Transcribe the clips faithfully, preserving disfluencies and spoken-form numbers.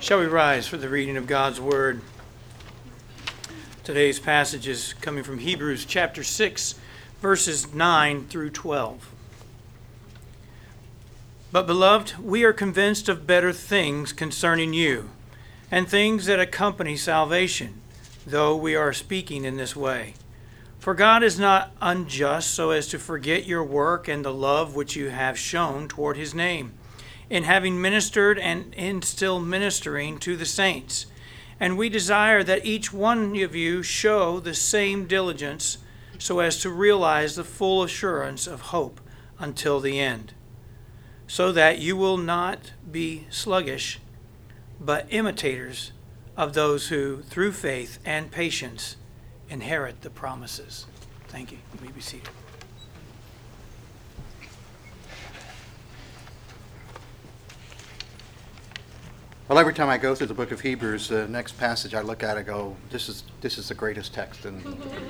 Shall we rise for the reading of God's Word? Today's passage is coming from Hebrews chapter six, verses nine through twelve. But, beloved, we are convinced of better things concerning you, and things that accompany salvation, though we are speaking in this way. For God is not unjust so as to forget your work and the love which you have shown toward his name, in having ministered and in still ministering to the saints. And we desire that each one of you show the same diligence so as to realize the full assurance of hope until the end, so that you will not be sluggish, but imitators of those who, through faith and patience, inherit the promises. Thank you. You may be seated. Well, every time I go through the book of Hebrews, the next passage I look at, I go, this is this is the greatest text. In...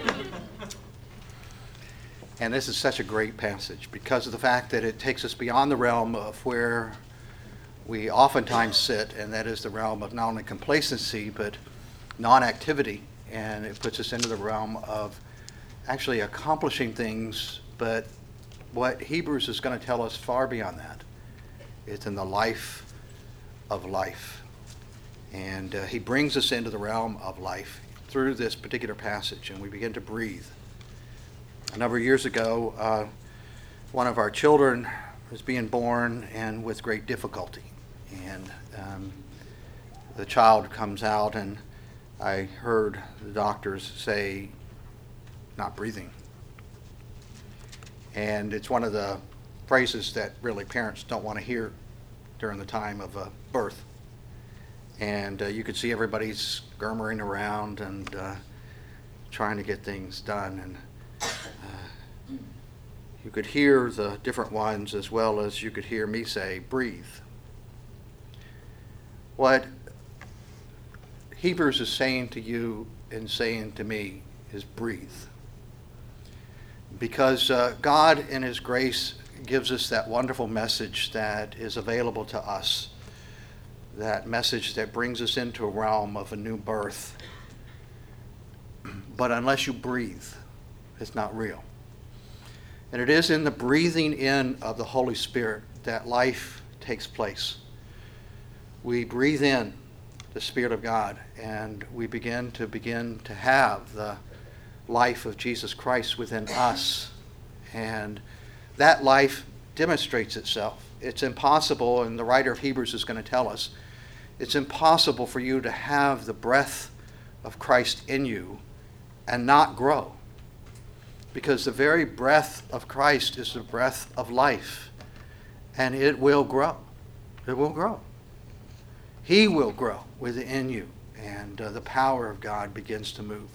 and this is such a great passage because of the fact that it takes us beyond the realm of where we oftentimes sit, and that is the realm of not only complacency, but non-activity. And it puts us into the realm of actually accomplishing things, but what Hebrews is going to tell us far beyond that. It's in the life of life. And uh, he brings us into the realm of life through this particular passage, and we begin to breathe. A number of years ago, uh, one of our children was being born, and with great difficulty. And um, the child comes out, and I heard the doctors say, not breathing. And it's one of the phrases that really parents don't want to hear during the time of uh, birth. And uh, you could see everybody's gurmering around and uh, trying to get things done. And uh, you could hear the different ones as well as you could hear me say, breathe. What Hebrews is saying to you and saying to me is breathe. Because uh, God in his grace gives us that wonderful message that is available to us, that message that brings us into a realm of a new birth. But unless you breathe, it's not real. And it is in the breathing in of the Holy Spirit that life takes place. We breathe in the Spirit of God, and we begin to begin to have the life of Jesus Christ within us. And that life demonstrates itself. It's impossible, and the writer of Hebrews is going to tell us, it's impossible for you to have the breath of Christ in you and not grow. Because the very breath of Christ is the breath of life, and it will grow. It will grow. He will grow within you, and uh, the power of God begins to move.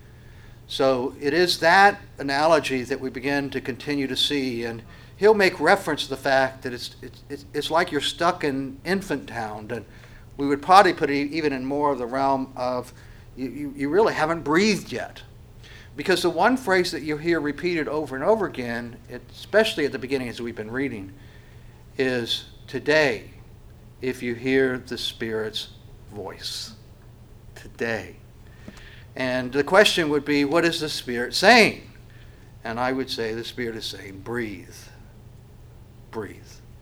So it is that analogy that we begin to continue to see, and he'll make reference to the fact that it's it's it's like you're stuck in infant town, and we would probably put it even in more of the realm of you, you, you really haven't breathed yet. Because the one phrase that you hear repeated over and over again, especially at the beginning as we've been reading, is today, if you hear the Spirit's voice. Today. And the question would be, what is the Spirit saying? And I would say the Spirit is saying, breathe. Breathe.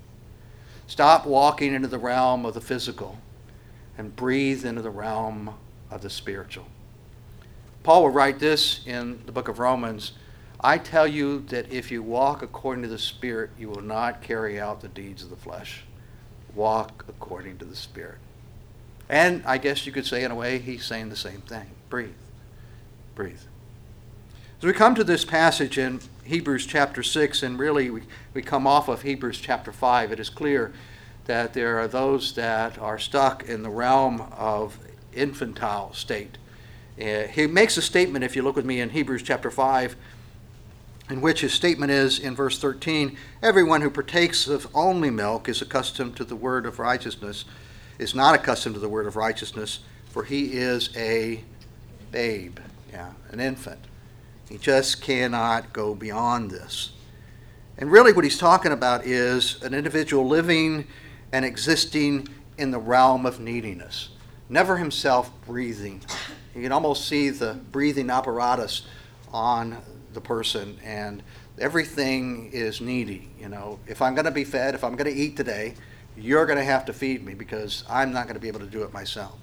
Stop walking into the realm of the physical and breathe into the realm of the spiritual. Paul will write this in the book of Romans. I tell you that if you walk according to the Spirit, you will not carry out the deeds of the flesh. Walk according to the Spirit. And I guess you could say in a way, he's saying the same thing. Breathe. Breathe. As we come to this passage in Hebrews chapter six, and really we, we come off of Hebrews chapter five, it is clear that there are those that are stuck in the realm of infantile state. Uh, he makes a statement, if you look with me in Hebrews chapter five, in which his statement is in verse thirteen, everyone who partakes of only milk is accustomed to the word of righteousness, is not accustomed to the word of righteousness, for he is a babe, yeah, an infant. He just cannot go beyond this. And really what he's talking about is an individual living and existing in the realm of neediness, never himself breathing. You can almost see the breathing apparatus on the person, and everything is needy. You know, if I'm going to be fed, if I'm going to eat today, you're going to have to feed me because I'm not going to be able to do it myself.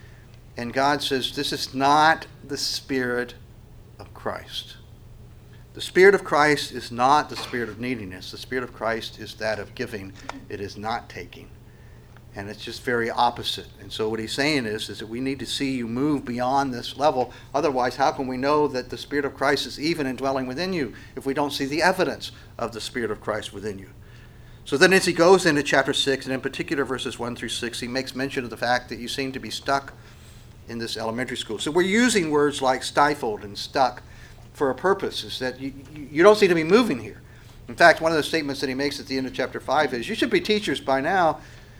And God says this is not the Spirit of Christ. The Spirit of Christ is not the spirit of neediness. The Spirit of Christ is that of giving. It is not taking. And it's just very opposite. And so what he's saying is, is that we need to see you move beyond this level. Otherwise, how can we know that the Spirit of Christ is even indwelling within you if we don't see the evidence of the Spirit of Christ within you? So then as he goes into chapter six, and in particular verses one through six, he makes mention of the fact that you seem to be stuck in this elementary school. So we're using words like stifled and stuck for a purpose, is that you, you don't seem to be moving here. In fact, one of the statements that he makes at the end of chapter five is, you should be teachers by now,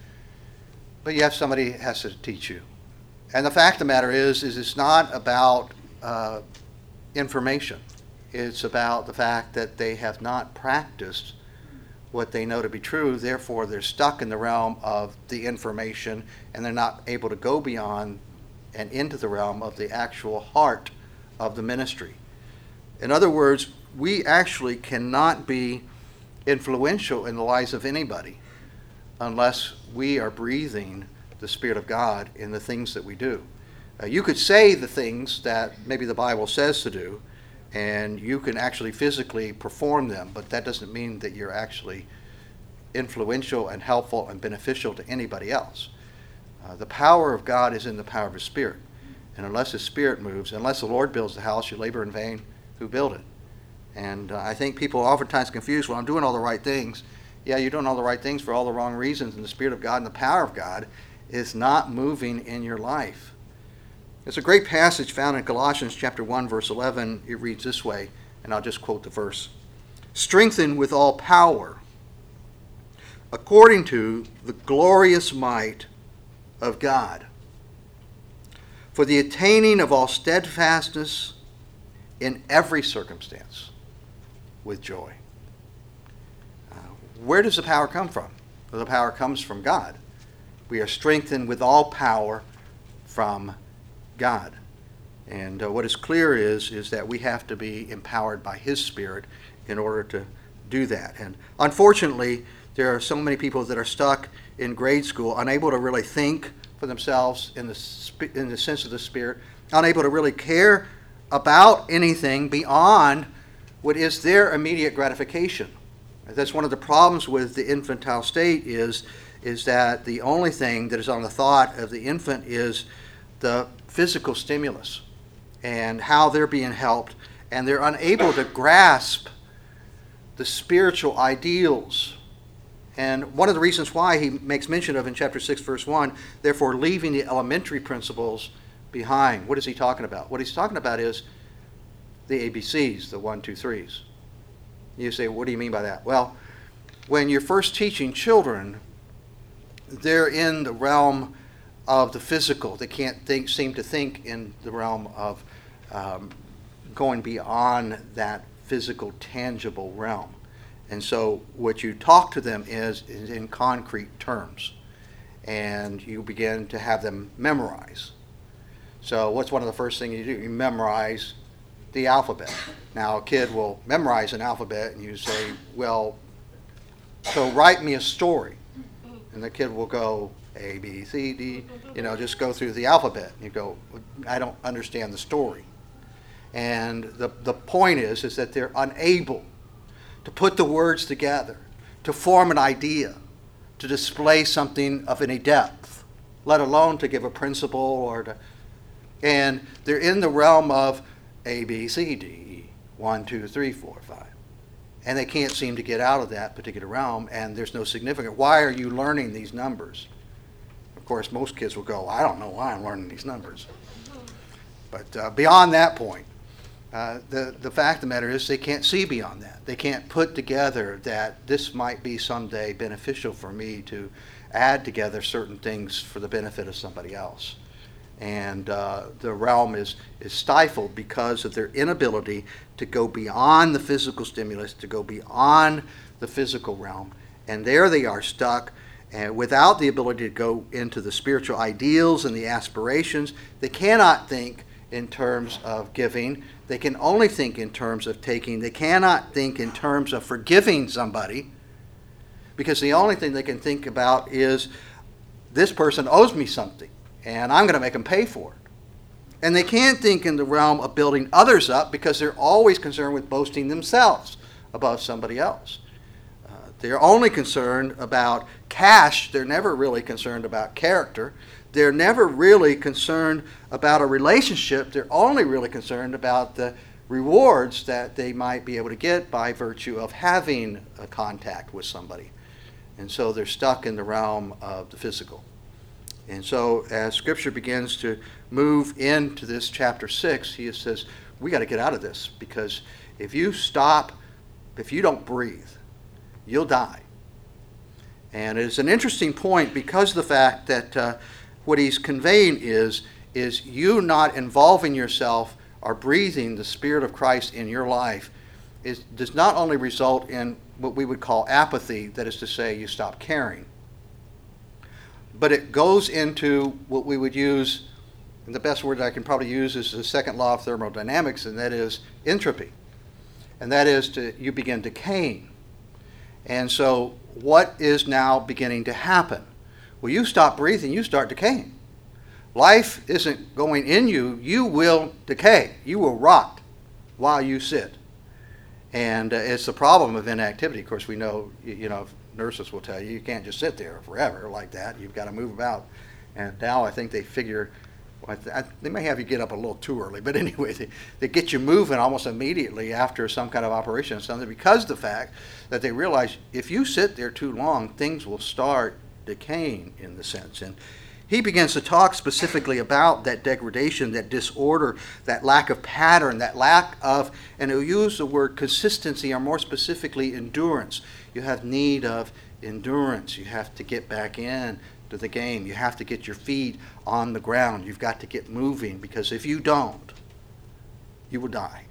but you have somebody who has to teach you. And the fact of the matter is, is it's not about uh, information. It's about the fact that they have not practiced what they know to be true. Therefore, they're stuck in the realm of the information, and they're not able to go beyond and into the realm of the actual heart of the ministry. In other words, we actually cannot be influential in the lives of anybody unless we are breathing the Spirit of God in the things that we do. Uh, you could say the things that maybe the Bible says to do, and you can actually physically perform them, but that doesn't mean that you're actually influential and helpful and beneficial to anybody else. Uh, the power of God is in the power of His Spirit. And unless His Spirit moves, unless the Lord builds the house, you labor in vain who build it. And uh, I think people are oftentimes confused, well, I'm doing all the right things. Yeah, you're doing all the right things for all the wrong reasons, and the Spirit of God and the power of God is not moving in your life. There's a great passage found in Colossians chapter one, verse eleven. It reads this way, and I'll just quote the verse. Strengthened with all power, according to the glorious might of God, for the attaining of all steadfastness in every circumstance with joy. Uh, where does the power come from? Well, the power comes from God. We are strengthened with all power from God. And uh, what is clear is, is that we have to be empowered by His Spirit in order to do that. And unfortunately, there are so many people that are stuck in grade school, unable to really think for themselves in the, sp- in the sense of the Spirit, unable to really care about anything beyond what is their immediate gratification. That's one of the problems with the infantile state is, is that the only thing that is on the thought of the infant is the physical stimulus and how they're being helped, and they're unable to grasp the spiritual ideals. And one of the reasons why he makes mention of in chapter six, verse one, therefore leaving the elementary principles behind. What is he talking about? What he's talking about is the A B Cs, the one, two, threes. You say, what do you mean by that? Well, when you're first teaching children, they're in the realm of the physical. They can't think, seem to think in the realm of um, going beyond that physical, tangible realm. And so what you talk to them is, is in concrete terms. And you begin to have them memorize. So what's one of the first things you do? You memorize the alphabet. Now a kid will memorize an alphabet and you say, well, so write me a story. And the kid will go A, B, C, D, you know, just go through the alphabet. And you go, I don't understand the story. And the, the point is, is that they're unable to put the words together, to form an idea, to display something of any depth, let alone to give a principle or to, and they're in the realm of A, B, C, D, E, one, two, three, four, five. And they can't seem to get out of that particular realm, and there's no significance. Why are you learning these numbers? Of course, most kids will go, I don't know why I'm learning these numbers. But uh, beyond that point, Uh, the, the fact of the matter is they can't see beyond that. They can't put together that this might be someday beneficial for me to add together certain things for the benefit of somebody else. And uh, the realm is, is stifled because of their inability to go beyond the physical stimulus, to go beyond the physical realm. And there they are stuck, and without the ability to go into the spiritual ideals and the aspirations. They cannot think in terms of giving. They can only think in terms of taking. They cannot think in terms of forgiving somebody, because the only thing they can think about is, this person owes me something, and I'm going to make them pay for it. And they can't think in the realm of building others up, because they're always concerned with boasting themselves above somebody else. Uh, they're only concerned about cash. They're never really concerned about character. They're never really concerned about a relationship. They're only really concerned about the rewards that they might be able to get by virtue of having a contact with somebody. And so they're stuck in the realm of the physical. And so as Scripture begins to move into this chapter six, he says, we got to get out of this, because if you stop, if you don't breathe, you'll die. And it's an interesting point, because of the fact that uh, what he's conveying is, is you not involving yourself or breathing the Spirit of Christ in your life is, does not only result in what we would call apathy, that is to say, you stop caring, but it goes into what we would use, and the best word I can probably use is the second law of thermodynamics, and that is entropy. And that is to, you begin decaying. And so what is now beginning to happen? Well, you stop breathing, you start decaying. Life isn't going in you, you will decay. You will rot while you sit. And uh, it's the problem of inactivity. Of course, we know, you, you know, nurses will tell you, you can't just sit there forever like that. You've got to move about. And now I think they figure, well, I th- I, they may have you get up a little too early, but anyway, they, they get you moving almost immediately after some kind of operation or something, because of the fact that they realize if you sit there too long, things will start decaying in the sense. And he begins to talk specifically about that degradation, that disorder, that lack of pattern, that lack of, and he'll use the word consistency, or more specifically endurance. You have need of endurance. You have to get back in to the game. You have to get your feet on the ground. You've got to get moving, because if you don't, you will die.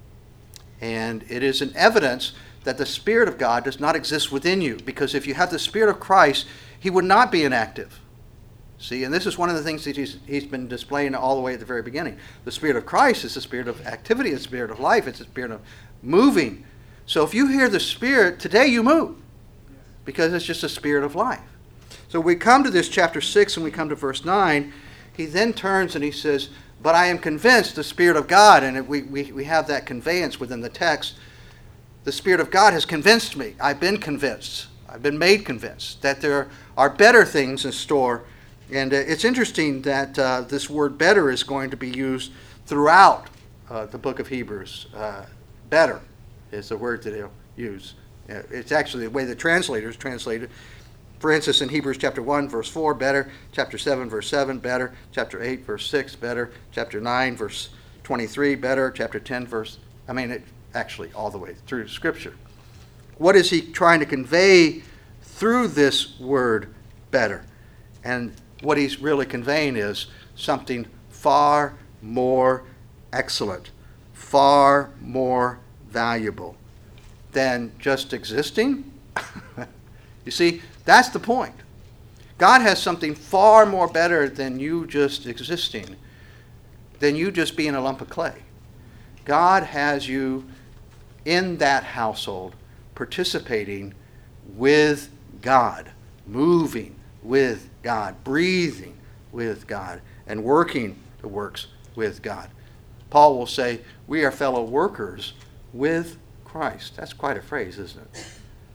And it is an evidence that the Spirit of God does not exist within you, because if you have the Spirit of Christ, he would not be inactive. See, and this is one of the things that he's, he's been displaying all the way at the very beginning. The Spirit of Christ is the spirit of activity, it's the spirit of life, it's the spirit of moving. So if you hear the Spirit, today you move, because it's just a spirit of life. So we come to this chapter six and we come to verse nine. He then turns and he says, but I am convinced the Spirit of God, and we, we, we have that conveyance within the text, the Spirit of God has convinced me. I've been convinced. I've been made convinced that there are better things in store. And uh, it's interesting that uh, this word better is going to be used throughout uh, the book of Hebrews. Uh, better is the word that he'll use. Uh, it's actually the way the translators translated. For instance, in Hebrews chapter one, verse four, better. Chapter seven, verse seven, better. Chapter eight, verse six, better. Chapter nine, verse twenty-three, better. Chapter ten, verse, I mean, it, actually all the way through Scripture. What is he trying to convey through this word better? And what he's really conveying is something far more excellent, far more valuable than just existing. You see, that's the point. God has something far more better than you just existing, than you just being a lump of clay. God has you in that household, participating with God, moving with God, breathing with God, and working the works with God. Paul will say, we are fellow workers with Christ. That's quite a phrase, isn't it?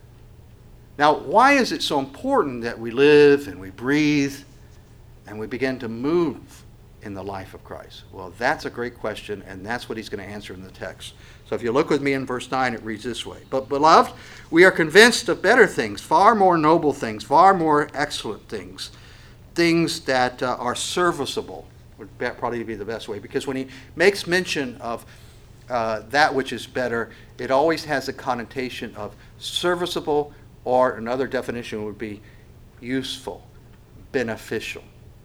Now, why is it so important that we live and we breathe and we begin to move in the life of Christ? Well, that's a great question, and that's what he's going to answer in the text. So if you look with me in verse nine, it reads this way. But beloved, we are convinced of better things, far more noble things, far more excellent things, things that uh, are serviceable, would probably be the best way, because when he makes mention of uh, that which is better, it always has a connotation of serviceable, or another definition would be useful, beneficial.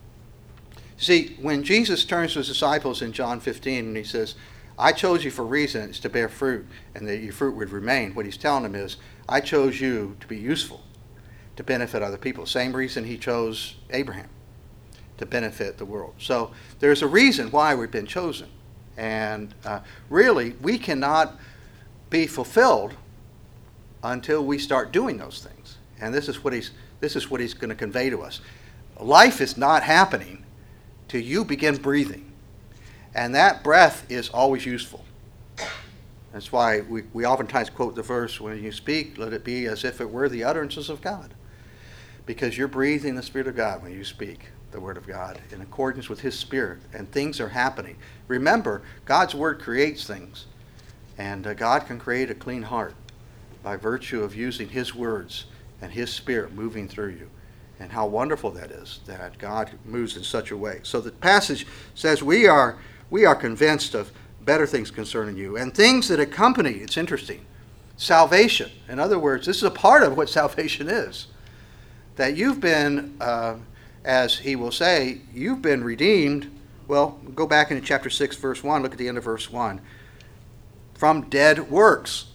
See, when Jesus turns to his disciples in John fifteen and he says, I chose you for reasons to bear fruit and that your fruit would remain, what he's telling them is, I chose you to be useful. to benefit other people. Same reason he chose Abraham, to benefit the world. So there's a reason why we've been chosen. And uh, really, we cannot be fulfilled until we start doing those things. And this is what he's this is what he's going to convey to us. Life is not happening till you begin breathing. And that breath is always useful. That's why we, we oftentimes quote the verse, when you speak, let it be as if it were the utterances of God. Because you're breathing the Spirit of God when you speak the Word of God in accordance with His Spirit, and things are happening. Remember, God's Word creates things, and uh, God can create a clean heart by virtue of using His words and His Spirit moving through you. And how wonderful that is, that God moves in such a way. So the passage says we are we are convinced of better things concerning you, and things that accompany, it's interesting, salvation. In other words, this is a part of what salvation is. That you've been, uh, as he will say, you've been redeemed. Well, go back into chapter six, verse one, look at the end of verse one. From dead works.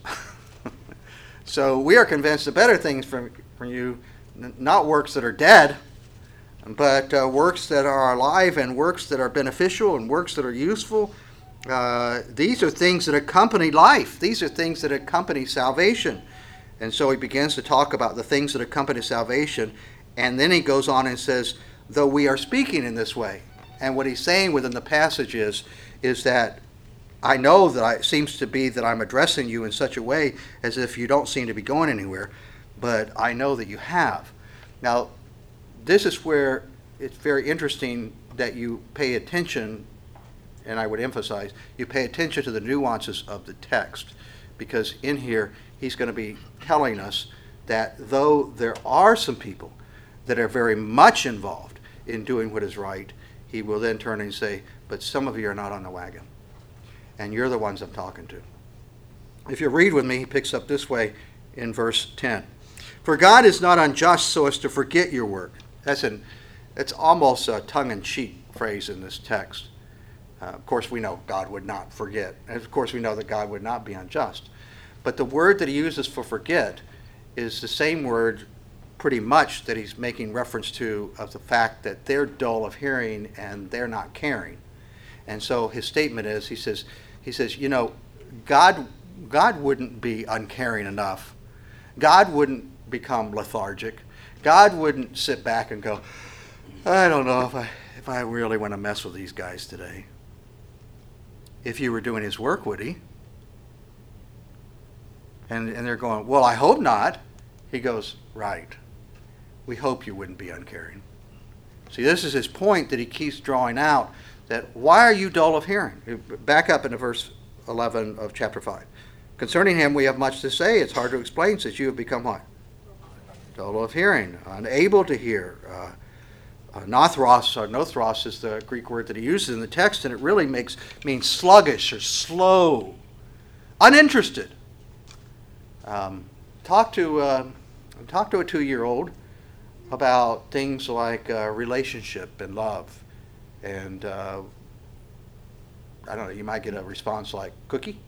So we are convinced of better things from, from you, n- not works that are dead, but uh, works that are alive and works that are beneficial and works that are useful. Uh, these are things that accompany life. These are things that accompany salvation. And so he begins to talk about the things that accompany salvation. And then he goes on and says, though we are speaking in this way. And what he's saying within the passage is, is that I know that I, it seems to be that I'm addressing you in such a way as if you don't seem to be going anywhere, but I know that you have. Now, this is where it's very interesting that you pay attention, and I would emphasize, you pay attention to the nuances of the text, because in here he's going to be telling us that though there are some people that are very much involved in doing what is right, he will then turn and say, but some of you are not on the wagon. And you're the ones I'm talking to. If you read with me, he picks up this way in verse ten. For God is not unjust so as to forget your work. That's an, it's almost a tongue-in-cheek phrase in this text. Uh, of course, we know God would not forget. And of course, we know that God would not be unjust. But the word that he uses for forget is the same word pretty much that he's making reference to of the fact that they're dull of hearing and they're not caring. And so his statement is, he says, he says, you know, God, God wouldn't be uncaring enough. God wouldn't become lethargic. God wouldn't sit back and go, I don't know if I if I really want to mess with these guys today. If you were doing his work, would he? And and they're going, well, I hope not. He goes, right. We hope you wouldn't be uncaring. See, this is his point that he keeps drawing out, that why are you dull of hearing? Back up into verse eleven of chapter five. Concerning him we have much to say. It's hard to explain since you have become what? Dull of hearing, unable to hear. Uh, uh, nothros or nothros is the Greek word that he uses in the text, and it really makes means sluggish or slow, uninterested. Um, talk to uh, talk to a two-year-old about things like uh, relationship and love, and uh, I don't know. You might get a response like cookie,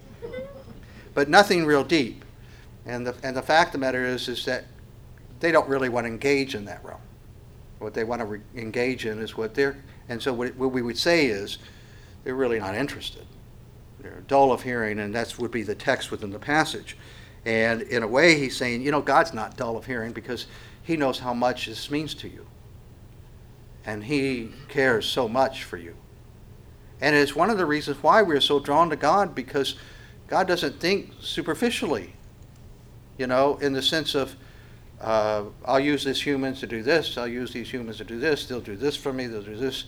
but nothing real deep. And the and the fact of the matter is is that they don't really want to engage in that realm. What they want to re- engage in is what they're, and so what, what we would say is they're really not interested. They're dull of hearing, and that would be the text within the passage. And in a way, he's saying, you know, God's not dull of hearing because he knows how much this means to you. And he cares so much for you. And it's one of the reasons why we're so drawn to God, because God doesn't think superficially, you know, in the sense of, uh, I'll use these humans to do this, I'll use these humans to do this, they'll do this for me, they'll do this.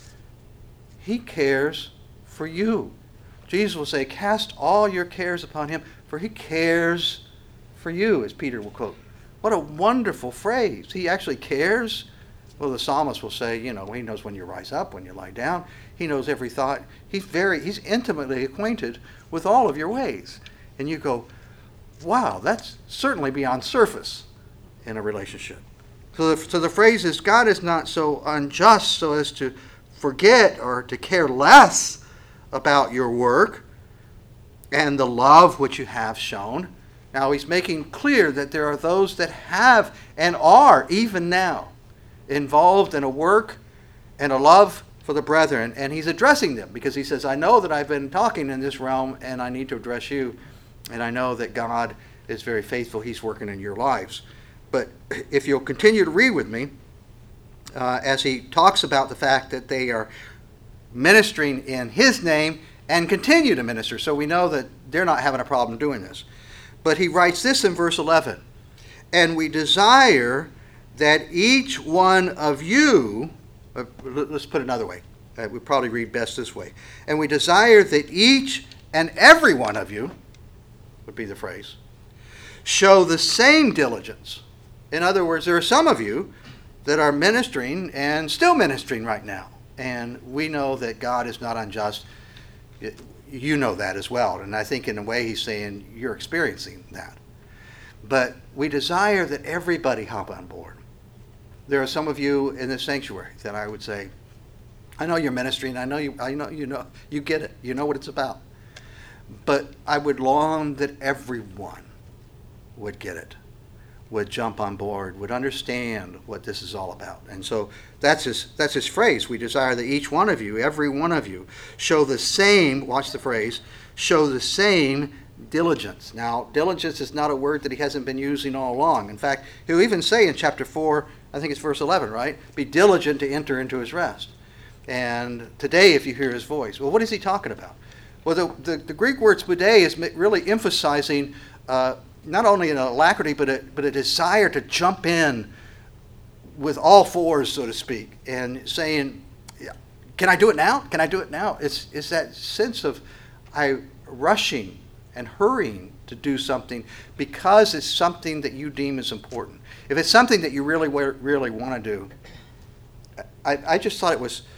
He cares for you. Jesus will say, cast all your cares upon him, for he cares for you, as Peter will quote. What a wonderful phrase. He actually cares. Well, the psalmist will say, you know, he knows when you rise up, when you lie down. He knows every thought. He's very, he's intimately acquainted with all of your ways. And you go, wow, that's certainly beyond surface in a relationship. So the, so the phrase is, God is not so unjust so as to forget or to care less about your work and the love which you have shown. Now he's making clear that there are those that have and are even now involved in a work and a love for the brethren, and he's addressing them because he says, I know that I've been talking in this realm and I need to address you, and I know that God is very faithful. He's working in your lives. But if you'll continue to read with me, uh, as he talks about the fact that they are ministering in his name and continue to minister, so we know that they're not having a problem doing this. But he writes this in verse eleven, and we desire that each one of you, uh, let's put it another way, uh, we probably read best this way, and we desire that each and every one of you, would be the phrase, show the same diligence. In other words, there are some of you that are ministering and still ministering right now, and we know that God is not unjust. You know that as well, and I think in a way he's saying you're experiencing that. But we desire that everybody hop on board. There are some of you in this sanctuary that I would say, I know you're ministering, I know you I know you know you get it, you know what it's about. But I would long that everyone would get it, would jump on board, would understand what this is all about. And so that's his that's his phrase. We desire that each one of you, every one of you, show the same, watch the phrase, show the same diligence. Now, diligence is not a word that he hasn't been using all along. In fact, he'll even say in chapter four, I think it's verse eleven, right? Be diligent to enter into his rest. And today, if you hear his voice, well, what is he talking about? Well, the, the, the Greek word spoude is really emphasizing uh, not only an alacrity, but a, but a desire to jump in with all fours, so to speak, and saying, can I do it now? Can I do it now? It's, it's that sense of I rushing and hurrying to do something because it's something that you deem as important. If it's something that you really, really want to do, I, I just thought it was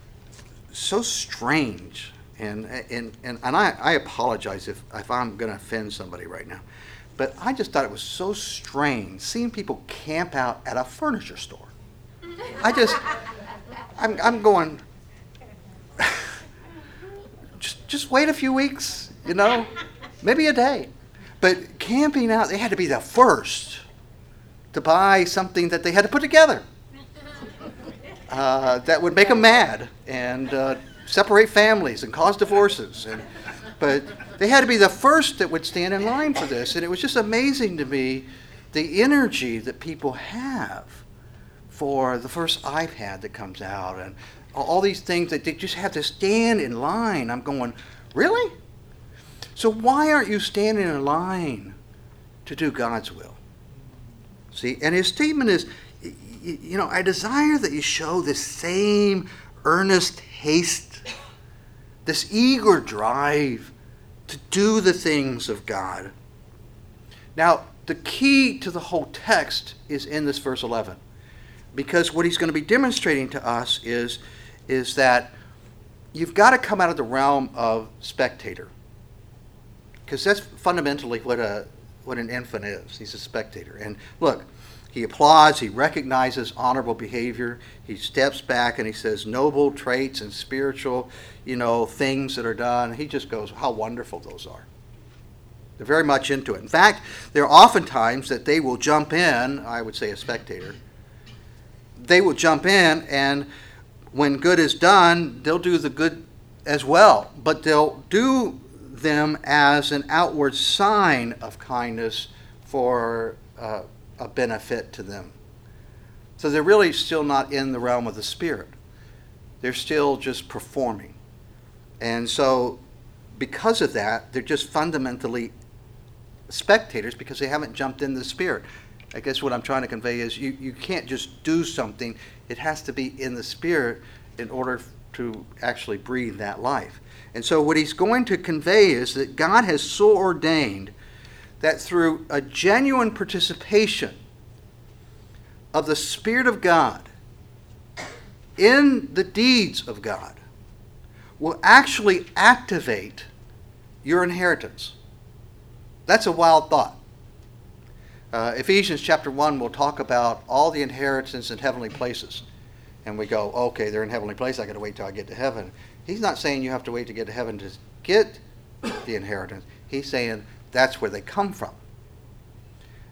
so strange. And, and, and, and I, I apologize if, if I'm going to offend somebody right now. But I just thought it was so strange seeing people camp out at a furniture store. I just, I'm, I'm going, just, just wait a few weeks, you know, maybe a day. But camping out, they had to be the first to buy something that they had to put together uh, that would make them mad and uh, separate families and cause divorces. And but they had to be the first that would stand in line for this. And it was just amazing to me the energy that people have for the first iPad that comes out and all these things that they just have to stand in line. I'm going, really? So why aren't you standing in line to do God's will? See, and his statement is, you know, I desire that you show the same earnest haste, this eager drive to do the things of God. Now, the key to the whole text is in this verse eleven, because what he's going to be demonstrating to us is, is that you've got to come out of the realm of spectator, because that's fundamentally what a what an infant is. He's a spectator. And look, he applauds, he recognizes honorable behavior, he steps back and he says noble traits and spiritual, you know, things that are done. He just goes, how wonderful those are. They're very much into it. In fact, there are often times that they will jump in, I would say a spectator, they will jump in, and when good is done, they'll do the good as well, but they'll do them as an outward sign of kindness for uh, a benefit to them. So they're really still not in the realm of the Spirit. They're still just performing. And so because of that, they're just fundamentally spectators because they haven't jumped in the Spirit. I guess what I'm trying to convey is you, you can't just do something. It has to be in the Spirit in order to actually breathe that life. And so what he's going to convey is that God has so ordained that through a genuine participation of the Spirit of God in the deeds of God will actually activate your inheritance. That's a wild thought. Uh, Ephesians chapter one will talk about all the inheritance in heavenly places. And we go, okay, they're in heavenly place. I got to wait till I get to heaven. He's not saying you have to wait to get to heaven to get the inheritance. He's saying that's where they come from.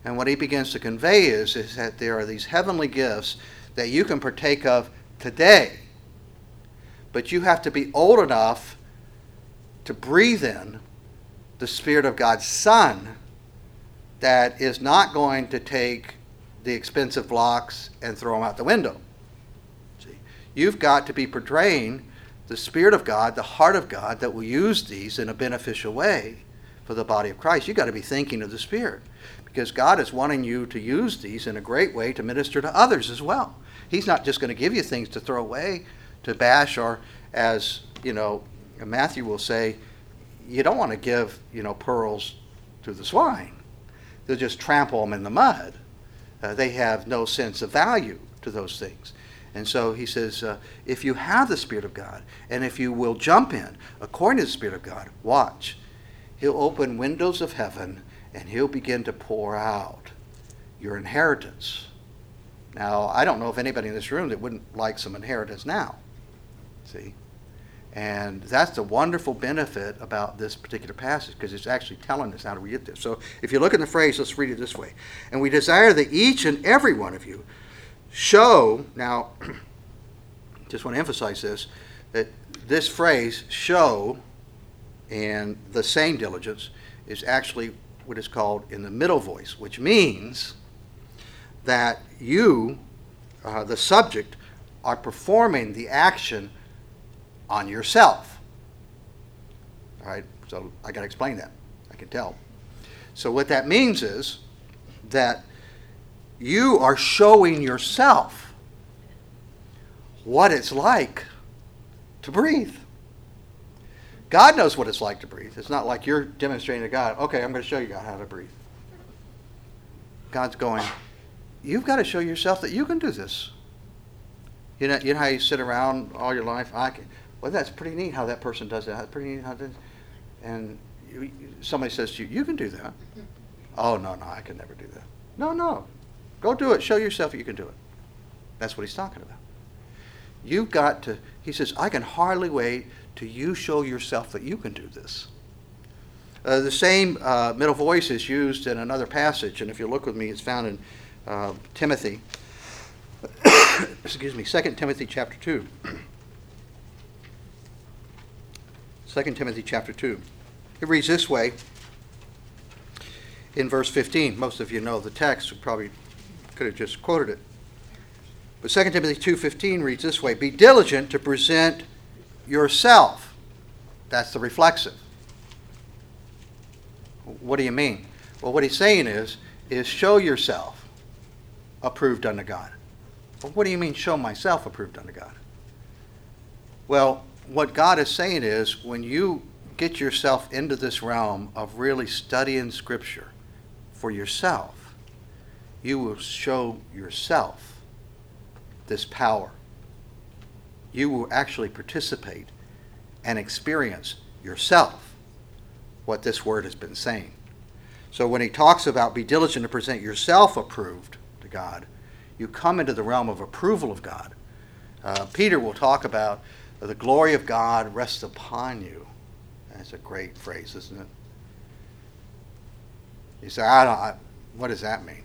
And what he begins to convey is, is that there are these heavenly gifts that you can partake of today. But you have to be old enough to breathe in the Spirit of God's Son that is not going to take the expensive blocks and throw them out the window. See, you've got to be portraying the Spirit of God, the heart of God, that will use these in a beneficial way for the body of Christ. You've got to be thinking of the Spirit, because God is wanting you to use these in a great way to minister to others as well. He's not just going to give you things to throw away, to bash, or as, you know, Matthew will say, you don't want to give, you know, pearls to the swine. They'll just trample them in the mud. Uh, they have no sense of value to those things. And so he says, uh, if you have the Spirit of God, and if you will jump in according to the Spirit of God, watch. He'll open windows of heaven, and he'll begin to pour out your inheritance. Now, I don't know of anybody in this room that wouldn't like some inheritance now. See? And that's the wonderful benefit about this particular passage, because it's actually telling us how to read this. So if you look in the phrase, let's read it this way. And we desire that each and every one of you show, now, just want to emphasize this, that this phrase, show, and the same diligence, is actually what is called in the middle voice, which means that you, uh, the subject, are performing the action on yourself. All right, so I got to explain that. I can tell. So what that means is that you are showing yourself what it's like to breathe. God knows what it's like to breathe. It's not like you're demonstrating to God, okay, I'm going to show you God how to breathe. God's going, you've got to show yourself that you can do this. You know, you know how you sit around all your life? I can. Well, that's pretty neat how that person does that. That's pretty neat how this. And you, somebody says to you, you can do that. Oh, no, no, I can never do that. No, no. Go do it. Show yourself that you can do it. That's what he's talking about. You've got to, he says, I can hardly wait till you show yourself that you can do this. Uh, the same uh, middle voice is used in another passage, and if you look with me, it's found in uh, Timothy. Excuse me, Second Timothy chapter two. Second Timothy chapter two. It reads this way in verse fifteen. Most of you know the text. We probably could have just quoted it. But Second Timothy two fifteen reads this way. Be diligent to present yourself. That's the reflexive. What do you mean? Well, what he's saying is, is show yourself approved unto God. Well, what do you mean show myself approved unto God? Well, what God is saying is, when you get yourself into this realm of really studying Scripture for yourself, you will show yourself this power. You will actually participate and experience yourself what this word has been saying. So when he talks about be diligent to present yourself approved to God, you come into the realm of approval of God. Uh, Peter will talk about the glory of God rests upon you. That's a great phrase, isn't it? You say, I don't, I, what does that mean?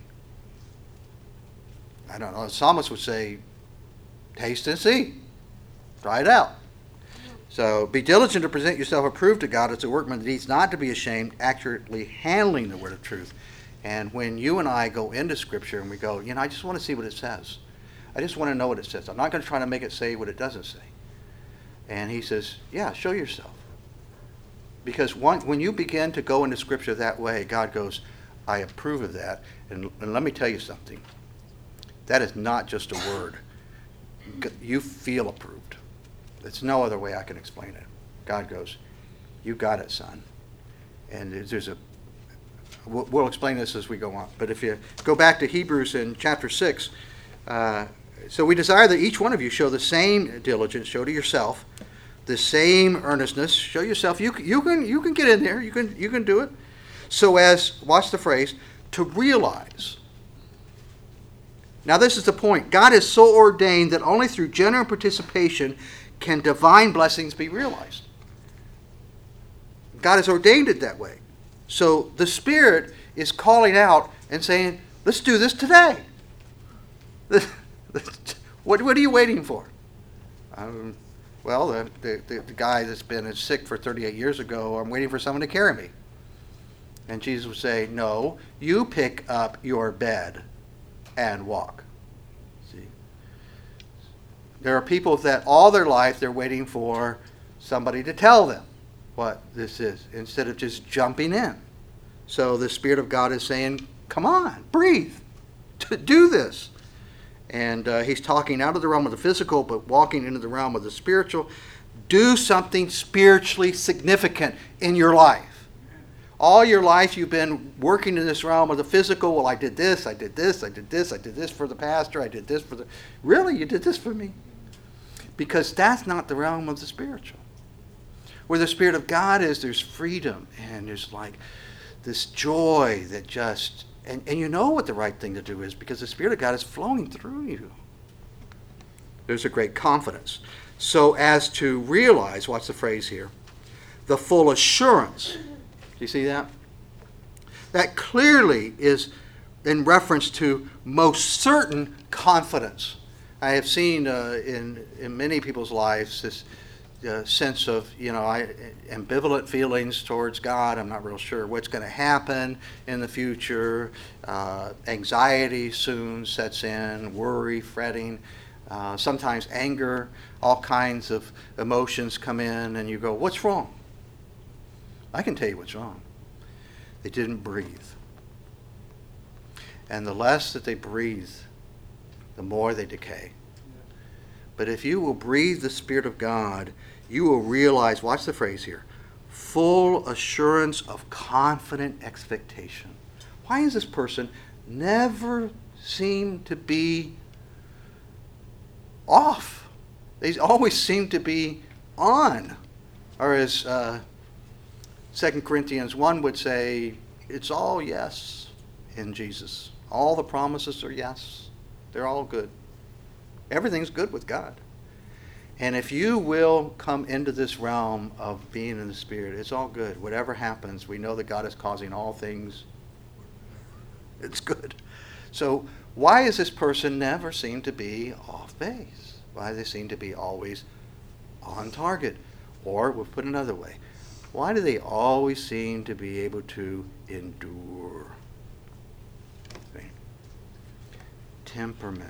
I don't know. The psalmist would say, taste and see. Try it out. So be diligent to present yourself approved to God as a workman that needs not to be ashamed, accurately handling the word of truth. And when you and I go into Scripture and we go, you know, I just want to see what it says. I just want to know what it says. I'm not going to try to make it say what it doesn't say. And he says, yeah, show yourself. Because one, when you begin to go into Scripture that way, God goes, I approve of that. And, and let me tell you something. That is not just a word. You feel approved. There's no other way I can explain it. God goes, you got it, son. And there's a, we'll, we'll explain this as we go on. But if you go back to Hebrews in chapter six, uh, so we desire that each one of you show the same diligence, show to yourself, the same earnestness, show yourself. You, you can you can get in there. You can you can do it. So as, watch the phrase, to realize. Now this is the point. God is so ordained that only through genuine participation can divine blessings be realized. God has ordained it that way. So the Spirit is calling out and saying, let's do this today. What, what are you waiting for? Um, well, the, the, the, the guy that's been sick for thirty-eight years ago, I'm waiting for someone to carry me. And Jesus would say, no, you pick up your bed and walk. See? There are people that all their life they're waiting for somebody to tell them what this is instead of just jumping in. So the Spirit of God is saying, come on, breathe, do this. And uh, he's talking out of the realm of the physical, but walking into the realm of the spiritual. Do something spiritually significant in your life. All your life you've been working in this realm of the physical. Well, I did this, I did this, I did this, I did this for the pastor, I did this for the... Really? You did this for me? Because that's not the realm of the spiritual. Where the Spirit of God is, there's freedom, and there's like this joy that just... And, and you know what the right thing to do is because the Spirit of God is flowing through you. There's a great confidence. So as to realize, what's the phrase here? The full assurance. Do you see that? That clearly is in reference to most certain confidence. I have seen uh, in, in many people's lives this uh, sense of, you know, I, ambivalent feelings towards God. I'm not real sure what's going to happen in the future. Uh, anxiety soon sets in, worry, fretting, uh, sometimes anger, all kinds of emotions come in, and you go, what's wrong? I can tell you what's wrong. They didn't breathe. And the less that they breathe, the more they decay. But if you will breathe the Spirit of God, you will realize, watch the phrase here, full assurance of confident expectation. Why does this person never seem to be off? They always seem to be on. Or as uh, Second Corinthians one would say, it's all yes in Jesus. All the promises are yes. They're all good. Everything's good with God. And if you will come into this realm of being in the Spirit, it's all good. Whatever happens, we know that God is causing all things. It's good. So why does this person never seem to be off base? Why do they seem to be always on target? Or we'll put it another way. Why do they always seem to be able to endure? Okay. Temperament.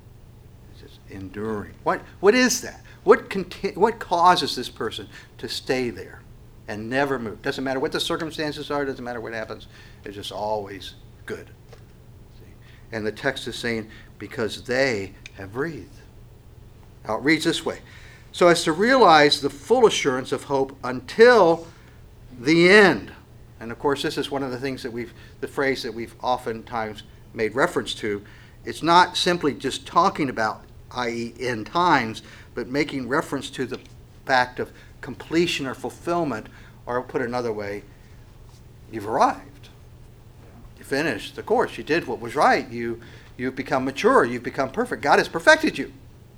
Enduring. What what is that? What conti- what causes this person to stay there and never move? Doesn't matter what the circumstances are, doesn't matter what happens, it's just always good. See? And the text is saying, because they have breathed. Now it reads this way. So as to realize the full assurance of hope until the end. And of course this is one of the things that we've, the phrase that we've oftentimes made reference to. It's not simply just talking about that is end times, but making reference to the fact of completion or fulfillment, or put another way, you've arrived. You finished the course. You did what was right. You, you've become mature. You've become perfect. God has perfected you.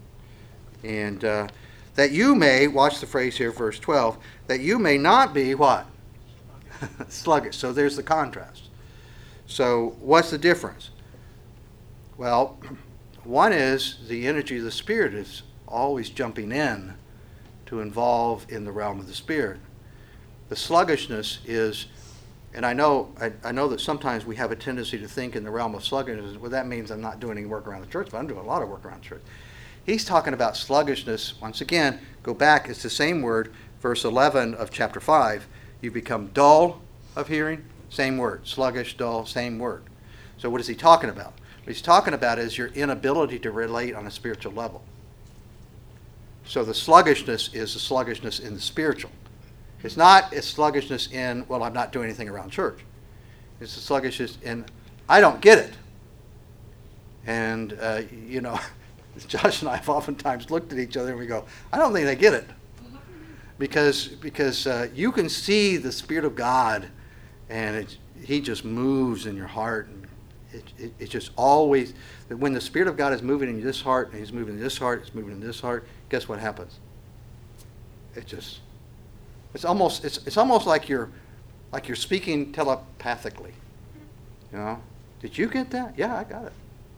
And uh, that you may, watch the phrase here, verse twelve, that you may not be what? Sluggish. So there's the contrast. So what's the difference? Well, one is the energy of the Spirit is always jumping in to involve in the realm of the Spirit. The sluggishness is, and I know I, I know that sometimes we have a tendency to think in the realm of sluggishness, well, that means I'm not doing any work around the church, but I'm doing a lot of work around the church. He's talking about sluggishness. Once again, go back, it's the same word, verse eleven of chapter five. You become dull of hearing, same word. Sluggish, dull, same word. So what is he talking about? What he's talking about is your inability to relate on a spiritual level. So the sluggishness is the sluggishness in the spiritual. It's not a sluggishness in, well, I'm not doing anything around church. It's a sluggishness in, I don't get it. And, uh, you know, Josh and I have oftentimes looked at each other and we go, I don't think they get it. Because, because uh, you can see the Spirit of God and it, he just moves in your heart. And It, it, it's just always, when the Spirit of God is moving in this heart, and he's moving in this heart, it's moving in this heart, guess what happens? It just, it's almost, it's, it's almost like you're, like you're speaking telepathically. You know? Did you get that? Yeah, I got it.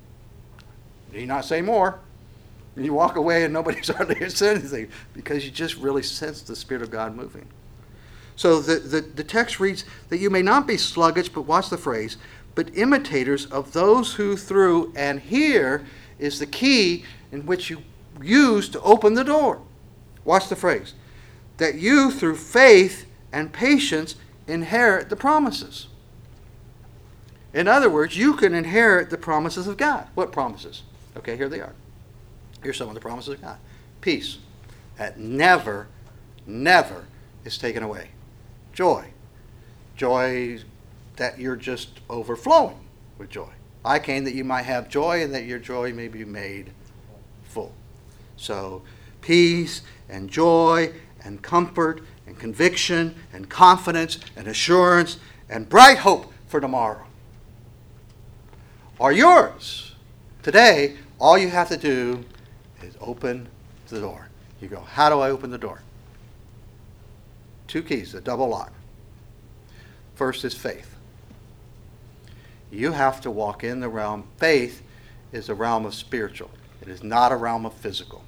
Did he not say more? And you walk away and nobody's hardly said anything because you just really sense the Spirit of God moving. So the, the, the text reads that you may not be sluggish, but watch the phrase, but imitators of those who through, and here is the key in which you use to open the door. Watch the phrase, that you through faith and patience inherit the promises. In other words, you can inherit the promises of God. What promises? Okay, here they are. Here's some of the promises of God. Peace that never, never is taken away. Joy. Joy that you're just overflowing with joy. I came that you might have joy and that your joy may be made full. So peace and joy and comfort and conviction and confidence and assurance and bright hope for tomorrow are yours. Today, all you have to do is open the door. You go, how do I open the door? Two keys, a double lock. First is faith. You have to walk in the realm. Faith is a realm of spiritual. It is not a realm of physical.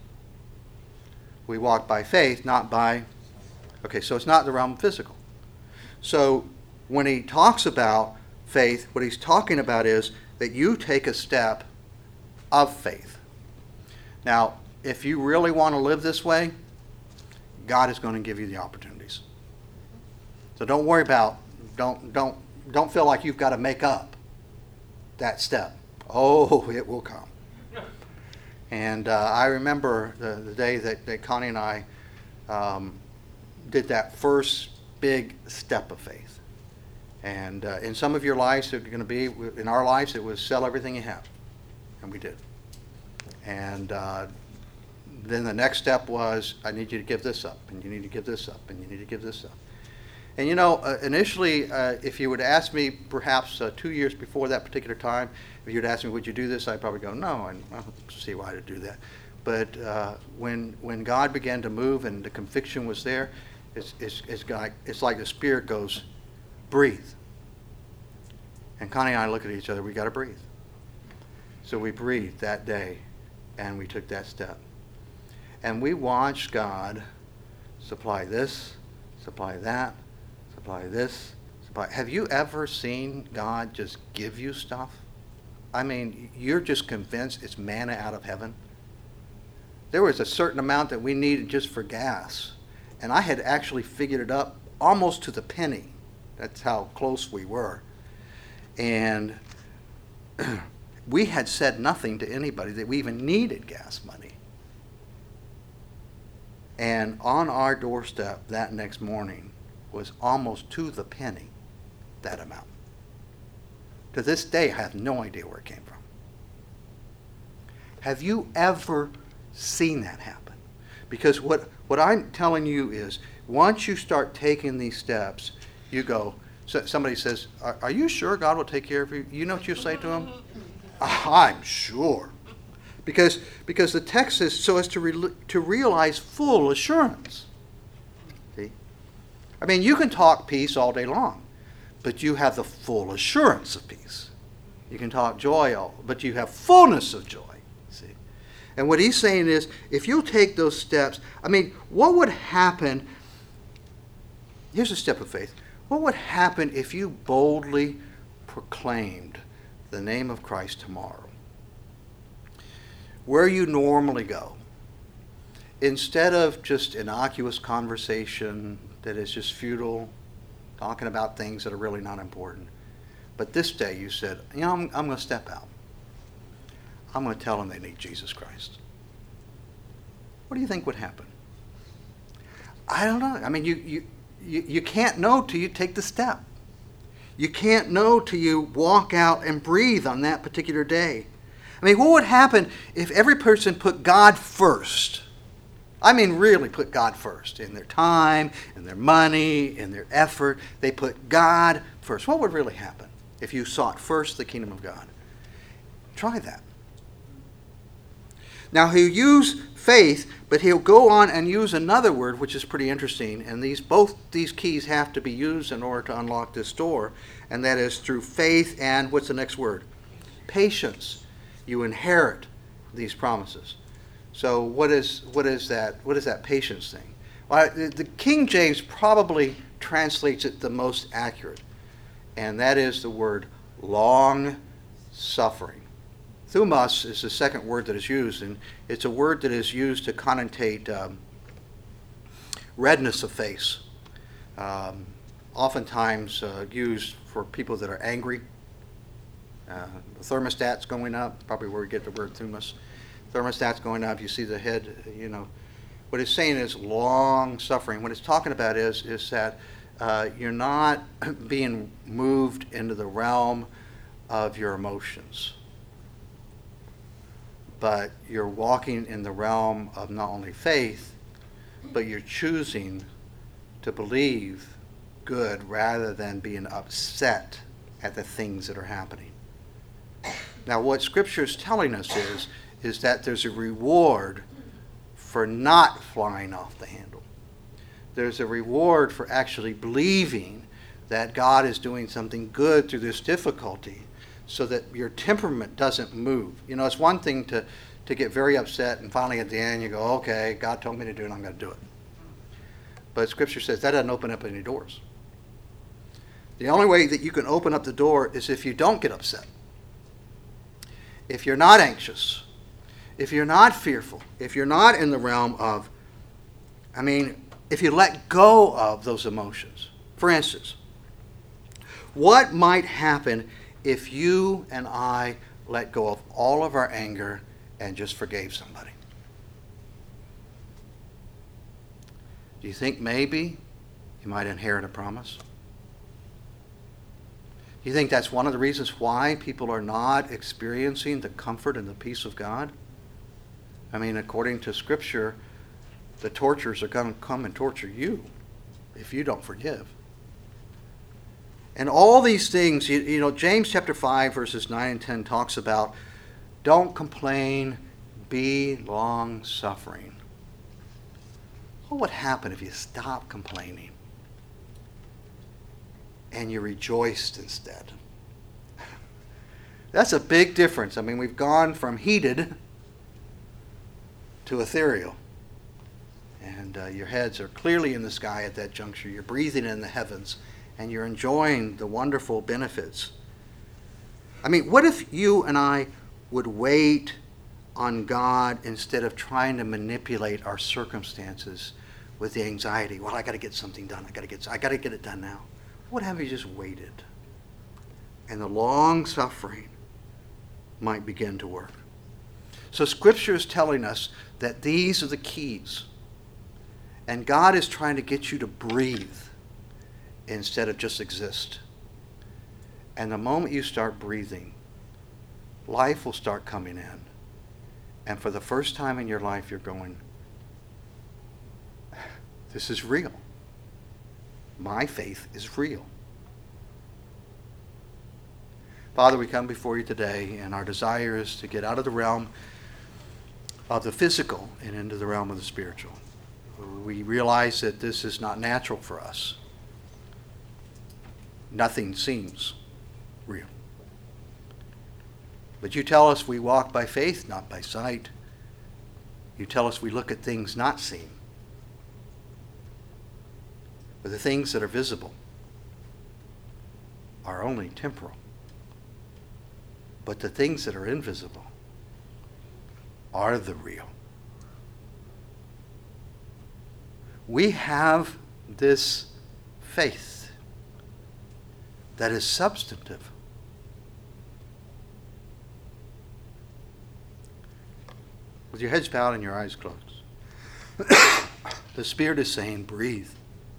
We walk by faith, not by... Okay, so it's not the realm of physical. So when he talks about faith, what he's talking about is that you take a step of faith. Now, if you really want to live this way, God is going to give you the opportunities. So don't worry about, don't don't don't feel like you've got to make up that step. Oh, it will come. And uh, I remember the, the day that, that Connie and I um, did that first big step of faith. And uh, in some of your lives, it's going to be, in our lives, it was sell everything you have. And we did. And uh, then the next step was, I need you to give this up, and you need to give this up, and you need to give this up. And you know, uh, initially, uh, if you would ask me perhaps uh, two years before that particular time, if you'd ask me, would you do this? I'd probably go, no, and I don't see why to do that. But uh, when when God began to move and the conviction was there, it's, it's, it's, like, it's like the Spirit goes, breathe. And Connie and I look at each other, we got to breathe. So we breathed that day, and we took that step. And we watched God supply this, supply that, supply this, supply. Have you ever seen God just give you stuff? I mean, you're just convinced it's manna out of heaven. There was a certain amount that we needed just for gas. And I had actually figured it up almost to the penny. That's how close we were. And we had said nothing to anybody that we even needed gas money. And on our doorstep that next morning was almost to the penny that amount. To this day, I have no idea where it came from. Have you ever seen that happen? Because what, what I'm telling you is, once you start taking these steps, you go, so somebody says, are, are you sure God will take care of you? You know what you say to him? I'm sure. Because, because the text says, so as to, re, to realize full assurance. See? I mean, you can talk peace all day long, but you have the full assurance of peace. You can talk joy, all, but you have fullness of joy. See? And what he's saying is, if you take those steps, I mean, what would happen? Here's a step of faith. What would happen if you boldly proclaimed the name of Christ tomorrow? Where you normally go, instead of just innocuous conversation that is just futile, talking about things that are really not important, but this day you said, you know, I'm, I'm going to step out. I'm going to tell them they need Jesus Christ. What do you think would happen? I don't know. I mean, you, you, you, you can't know till you take the step. You can't know till you walk out and breathe on that particular day. I mean, what would happen if every person put God first? I mean, really put God first in their time, in their money, in their effort. They put God first. What would really happen if you sought first the kingdom of God? Try that. Now he'll use faith, but he'll go on and use another word which is pretty interesting. And these both these keys have to be used in order to unlock this door, and that is through faith and what's the next word? Patience. You inherit these promises. So what is what is that? What is that patience thing? Well, the, the King James probably translates it the most accurate, and that is the word long suffering. Thumos is the second word that is used, and it's a word that is used to connotate um, redness of face. Um, oftentimes uh, used for people that are angry. Uh, the thermostat's going up, probably where we get the word thumos. Thermostat's going up, you see the head, you know. What it's saying is long suffering. What it's talking about is, is that uh, you're not being moved into the realm of your emotions, but you're walking in the realm of not only faith, but you're choosing to believe good rather than being upset at the things that are happening. Now, what Scripture is telling us is, is that there's a reward for not flying off the handle. There's a reward for actually believing that God is doing something good through this difficulty so that your temperament doesn't move. You know, it's one thing to, to get very upset and finally at the end you go, okay, God told me to do it, I'm going to do it. But Scripture says that doesn't open up any doors. The only way that you can open up the door is if you don't get upset. If you're not anxious, if you're not fearful, if you're not in the realm of, I mean, if you let go of those emotions. For instance, what might happen if you and I let go of all of our anger and just forgave somebody? Do you think maybe you might inherit a promise? Do you think that's one of the reasons why people are not experiencing the comfort and the peace of God? I mean, according to Scripture, the torturers are going to come and torture you if you don't forgive. And all these things, you, you know, James chapter five, verses nine and ten talks about don't complain, be long-suffering. What would happen if you stopped complaining and you rejoiced instead? That's a big difference. I mean, we've gone from heated to ethereal. And uh, your heads are clearly in the sky at that juncture. You're breathing in the heavens, and you're enjoying the wonderful benefits. I mean, what if you and I would wait on God instead of trying to manipulate our circumstances with the anxiety? Well, I got to get something done. I got to get. I got to get it done now. What have you just waited? And the long suffering might begin to work. So Scripture is telling us that these are the keys. And God is trying to get you to breathe instead of just exist. And the moment you start breathing, life will start coming in. And for the first time in your life, you're going, this is real. My faith is real. Father, we come before you today, and our desire is to get out of the realm of the physical and into the realm of the spiritual. We realize that this is not natural for us. Nothing seems real. But you tell us we walk by faith, not by sight. You tell us we look at things not seen. But the things that are visible are only temporal. But the things that are invisible are the real. We have this faith that is substantive. With your heads bowed and your eyes closed, the Spirit is saying, breathe.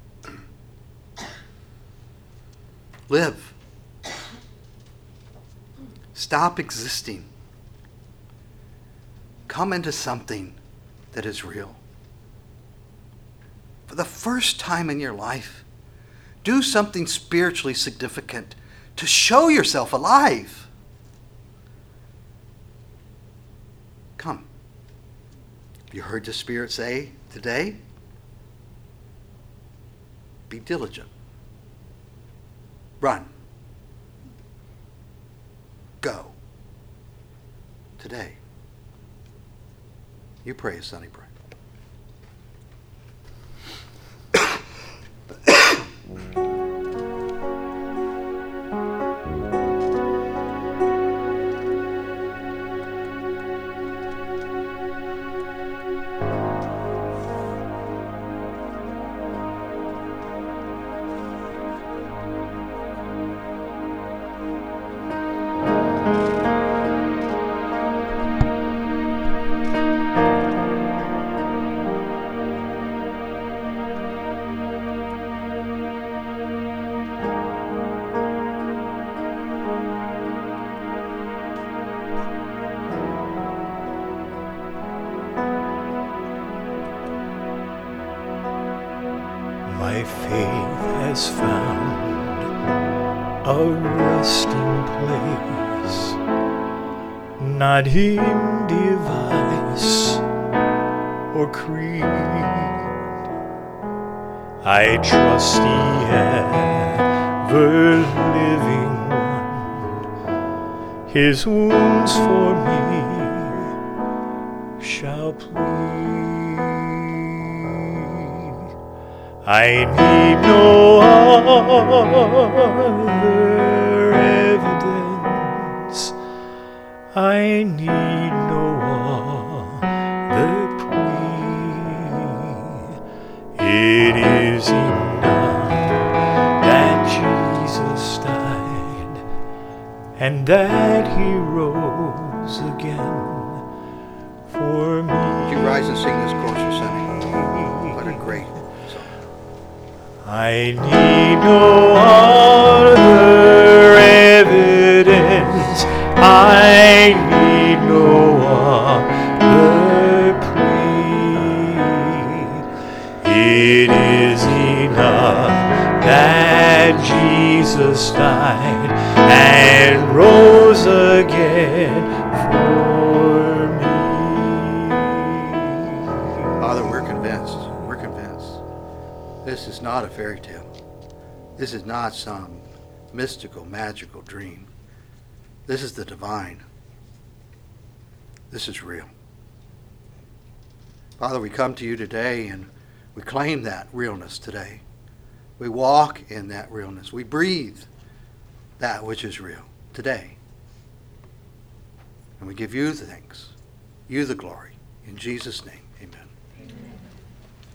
Live. Stop existing. Come into something that is real. For the first time in your life, do something spiritually significant to show yourself alive. Come. You heard the Spirit say today, be diligent. Run. Go. Today. You pray, Sonny, pray. My faith has found a resting place, not in device or creed. I trust the ever-living One, His wounds for me shall plead. I need no other evidence. I need no other plea. It is enough that Jesus died and that He rose again for me. Would you rise and sing this chorus, Sonny? What a great song. I need no other evidence. I need no other plea. It is enough that Jesus died and rose again for me. Father, we're convinced. We're convinced. This is not a fairy tale. This is not some mystical, magical dream. This is the divine. This is real. Father, we come to you today and we claim that realness today. We walk in that realness. We breathe that which is real today. And we give you the thanks, you the glory. In Jesus' name, amen.